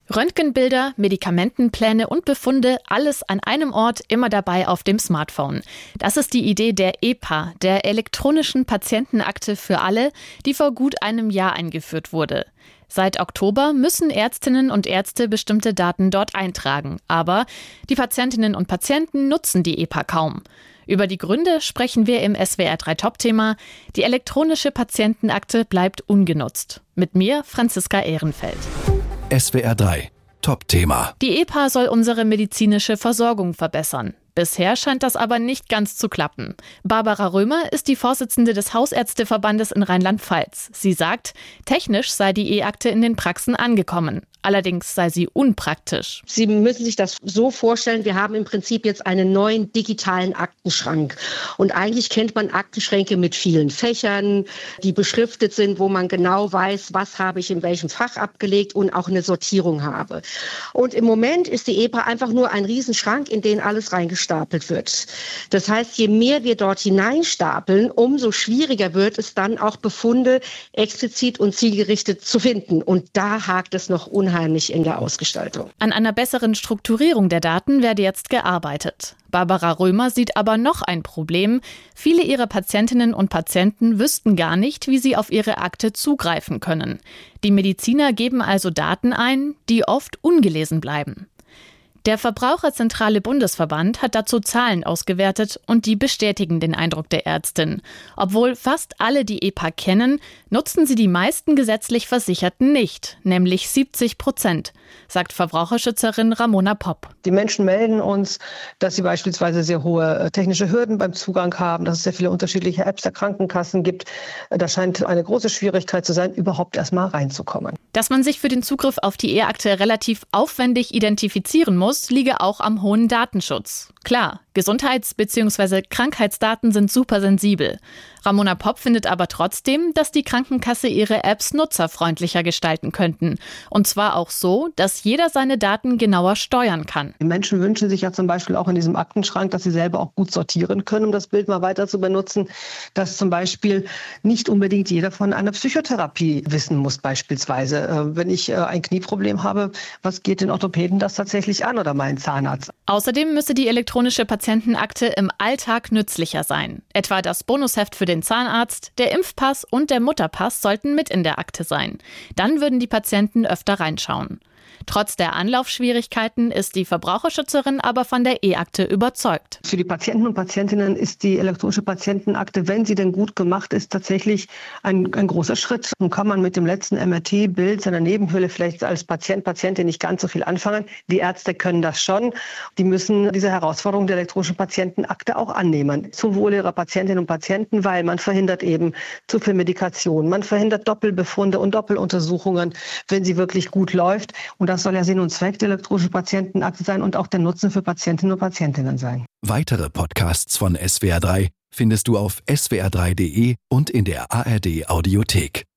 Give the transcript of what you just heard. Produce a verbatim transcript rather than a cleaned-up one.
Röntgenbilder, Medikamentenpläne und Befunde, alles an einem Ort, immer dabei auf dem Smartphone. Das ist die Idee der E P A, der elektronischen Patientenakte für alle, die vor gut einem Jahr eingeführt wurde. Seit Oktober müssen Ärztinnen und Ärzte bestimmte Daten dort eintragen. Aber die Patientinnen und Patienten nutzen die E P A kaum. Über die Gründe sprechen wir im S W R drei Top-Thema. Die elektronische Patientenakte bleibt ungenutzt. Mit mir, Franziska Ehrenfeld. S W R drei Top-Thema. Die E P A soll unsere medizinische Versorgung verbessern. Bisher scheint das aber nicht ganz zu klappen. Barbara Römer ist die Vorsitzende des Hausärzteverbandes in Rheinland-Pfalz. Sie sagt, technisch sei die E-Akte in den Praxen angekommen. Allerdings sei sie unpraktisch. Sie müssen sich das so vorstellen, wir haben im Prinzip jetzt einen neuen digitalen Aktenschrank. Und eigentlich kennt man Aktenschränke mit vielen Fächern, die beschriftet sind, wo man genau weiß, was habe ich in welchem Fach abgelegt und auch eine Sortierung habe. Und im Moment ist die E P A einfach nur ein Riesenschrank, in den alles reingestapelt wird. Das heißt, je mehr wir dort hineinstapeln, umso schwieriger wird es dann auch Befunde explizit und zielgerichtet zu finden. Und da hakt es noch unheimlich. unheimlich in der Ausgestaltung. An einer besseren Strukturierung der Daten werde jetzt gearbeitet. Barbara Römer sieht aber noch ein Problem. Viele ihrer Patientinnen und Patienten wüssten gar nicht, wie sie auf ihre Akte zugreifen können. Die Mediziner geben also Daten ein, die oft ungelesen bleiben. Der Verbraucherzentrale Bundesverband hat dazu Zahlen ausgewertet und die bestätigen den Eindruck der Ärztin. Obwohl fast alle die E P A kennen, nutzen sie die meisten gesetzlich Versicherten nicht, nämlich siebzig Prozent, sagt Verbraucherschützerin Ramona Popp. Die Menschen melden uns, dass sie beispielsweise sehr hohe technische Hürden beim Zugang haben, dass es sehr viele unterschiedliche Apps der Krankenkassen gibt. Da scheint eine große Schwierigkeit zu sein, überhaupt erst mal reinzukommen. Dass man sich für den Zugriff auf die E-Akte relativ aufwendig identifizieren muss, liege auch am hohen Datenschutz. Klar, Gesundheits- bzw. Krankheitsdaten sind super sensibel. Ramona Popp findet aber trotzdem, dass die Krankenkasse ihre Apps nutzerfreundlicher gestalten könnten. Und zwar auch so, dass jeder seine Daten genauer steuern kann. Die Menschen wünschen sich ja zum Beispiel auch in diesem Aktenschrank, dass sie selber auch gut sortieren können, um das Bild mal weiter zu benutzen, dass zum Beispiel nicht unbedingt jeder von einer Psychotherapie wissen muss beispielsweise. Wenn ich ein Knieproblem habe, was geht den Orthopäden das tatsächlich an oder meinen Zahnarzt? Außerdem müsse die elektronische Patientenakte im Alltag nützlicher sein. Etwa das Bonusheft für den Zahnarzt, der Impfpass und der Mutterpass sollten mit in der Akte sein. Dann würden die Patienten öfter reinschauen. Trotz der Anlaufschwierigkeiten ist die Verbraucherschützerin aber von der E-Akte überzeugt. Für die Patienten und Patientinnen ist die elektronische Patientenakte, wenn sie denn gut gemacht ist, tatsächlich ein, ein großer Schritt. Nun kann man mit dem letzten M R T-Bild seiner Nebenhöhle vielleicht als Patient, Patientin nicht ganz so viel anfangen. Die Ärzte können das schon. Die müssen diese Herausforderung der elektronischen Patientenakte auch annehmen. Zum Wohle ihrer Patientinnen und Patienten, weil man verhindert eben zu viel Medikation. Man verhindert Doppelbefunde und Doppeluntersuchungen, wenn sie wirklich gut läuft. Und das soll ja Sinn und Zweck der elektronischen Patientenakte sein und auch der Nutzen für Patientinnen und Patientinnen sein. Weitere Podcasts von S W R drei findest du auf s w r drei punkt d e und in der A R D Audiothek.